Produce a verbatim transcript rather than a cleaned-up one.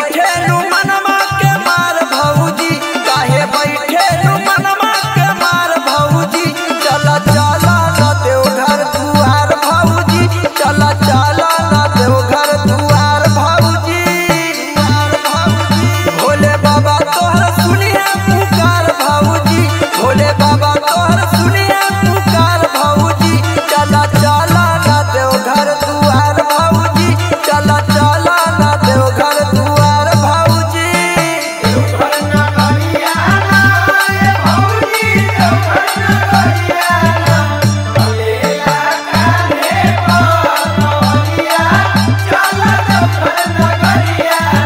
बैठे लू मनमा के मार भौजी, काहे बैठे लू मनमा के मार भौजी। चला चला ना देवघर दुआर भौजी, चला चला ना देवघर दुआर भौजी। भोले बाबा तोहर सुनिए पुकार भौजी, भोले बाबा तोहर सुनिए पुकार भौजी। चला चला ना देवघर दुआर भौजी, चला चला ना देवघर दुआर भौजी। देवघर नगरिया ना रे भौजी, देवघर नगरिया ना। चलेला कान्हे पर कवरिया, चला देवघर नगरिया